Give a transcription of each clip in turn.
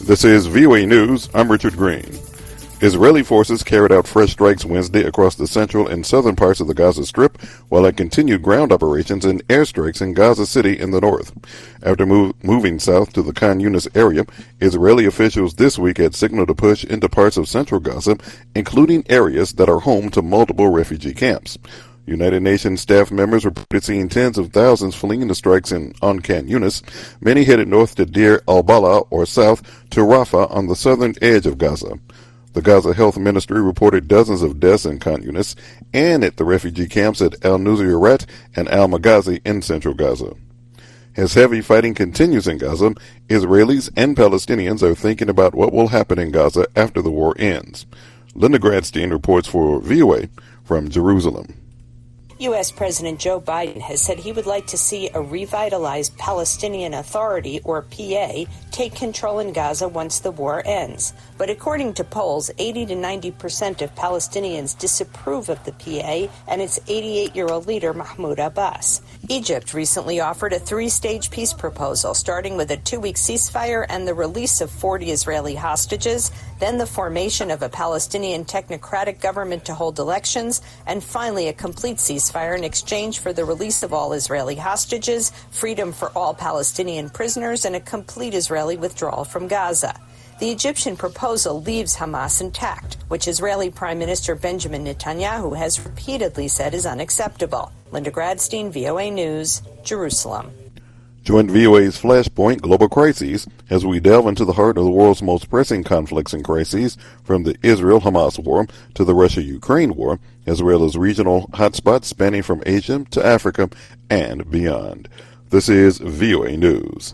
This is VOA News. I'm Richard Green. Israeli forces carried out fresh strikes Wednesday across the central and southern parts of the Gaza Strip, while it continued ground operations and airstrikes in Gaza City in the north. After moving south to the Khan Yunis area, Israeli officials this week had signaled a push into parts of central Gaza, including areas that are home to multiple refugee camps. United Nations staff members reported seeing tens of thousands fleeing the strikes on Khan Yunis, many headed north to Deir al-Balah or south to Rafah on the southern edge of Gaza. The Gaza Health Ministry reported dozens of deaths in Khan Yunis and at the refugee camps at al-Nusayrat and al-Maghazi in central Gaza. As heavy fighting continues in Gaza, Israelis and Palestinians are thinking about what will happen in Gaza after the war ends. Linda Gradstein reports for VOA from Jerusalem. U.S. President Joe Biden has said he would like to see a revitalized Palestinian Authority, or PA, take control in Gaza once the war ends. But according to polls, 80 to 90% of Palestinians disapprove of the PA and its 88-year-old leader, Mahmoud Abbas. Egypt recently offered a three-stage peace proposal, starting with a 2-week ceasefire and the release of 40 Israeli hostages, then the formation of a Palestinian technocratic government to hold elections, and finally a complete ceasefire in exchange for the release of all Israeli hostages, freedom for all Palestinian prisoners, and a complete Israeli withdrawal from Gaza. The Egyptian proposal leaves Hamas intact, which Israeli Prime Minister Benjamin Netanyahu has repeatedly said is unacceptable. Linda Gradstein, VOA News, Jerusalem. Join VOA's Flashpoint Global Crises as we delve into the heart of the world's most pressing conflicts and crises, from the Israel-Hamas war to the Russia-Ukraine war, as well as regional hotspots spanning from Asia to Africa and beyond. This is VOA News.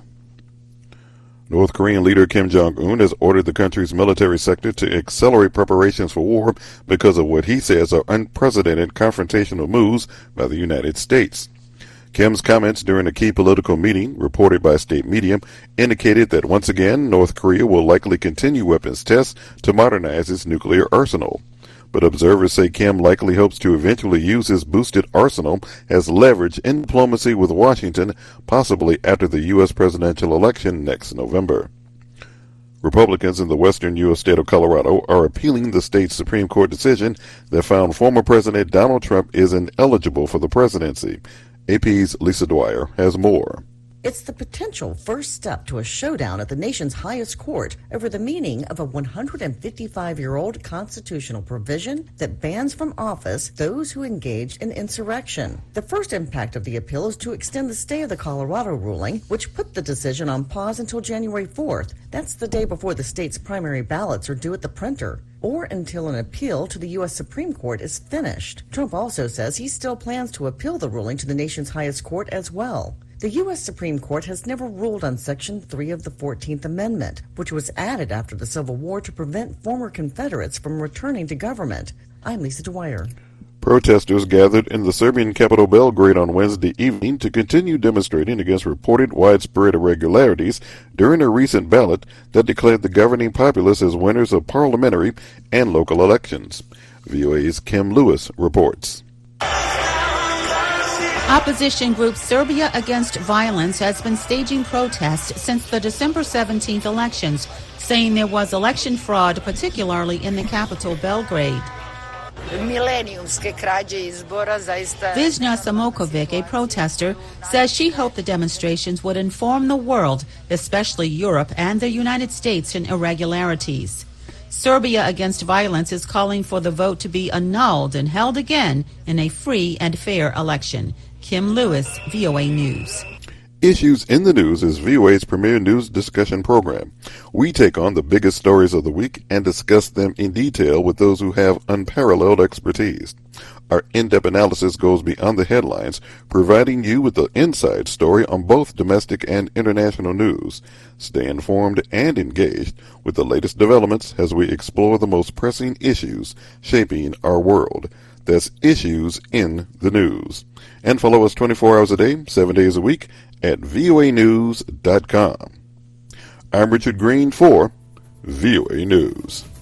North Korean leader Kim Jong-un has ordered the country's military sector to accelerate preparations for war because of what he says are unprecedented confrontational moves by the United States. Kim's comments during a key political meeting, reported by state media, indicated that once again North Korea will likely continue weapons tests to modernize its nuclear arsenal. But observers say Kim likely hopes to eventually use his boosted arsenal as leverage in diplomacy with Washington, possibly after the U.S. presidential election next November. Republicans in the western U.S. state of Colorado are appealing the state's Supreme Court decision that found former President Donald Trump is ineligible for the presidency. AP's Lisa Dwyer has more. It's the potential first step to a showdown at the nation's highest court over the meaning of a 155-year-old constitutional provision that bans from office those who engage in insurrection. The first impact of the appeal is to extend the stay of the Colorado ruling, which put the decision on pause until January 4th. That's the day before the state's primary ballots are due at the printer, or until an appeal to the U.S. Supreme Court is finished. Trump also says he still plans to appeal the ruling to the nation's highest court as well. The U.S. Supreme Court has never ruled on Section 3 of the 14th Amendment, which was added after the Civil War to prevent former Confederates from returning to government. I'm Lisa Dwyer. Protesters gathered in the Serbian capital Belgrade on Wednesday evening to continue demonstrating against reported widespread irregularities during a recent ballot that declared the governing populace as winners of parliamentary and local elections. VOA's Kim Lewis reports. Opposition group Serbia Against Violence has been staging protests since the December 17th elections, saying there was election fraud, particularly in the capital, Belgrade. Visna Samokovic, a protester, says she hoped the demonstrations would inform the world, especially Europe and the United States, in irregularities. Serbia Against Violence is calling for the vote to be annulled and held again in a free and fair election. Kim Lewis, VOA News. Issues in the News is VOA's premier news discussion program. We take on the biggest stories of the week and discuss them in detail with those who have unparalleled expertise. Our in-depth analysis goes beyond the headlines, providing you with the inside story on both domestic and international news. Stay informed and engaged with the latest developments as we explore the most pressing issues shaping our world. That's Issues in the News. And follow us 24 hours a day, 7 days a week at voanews.com. I'm Richard Green for VOA News.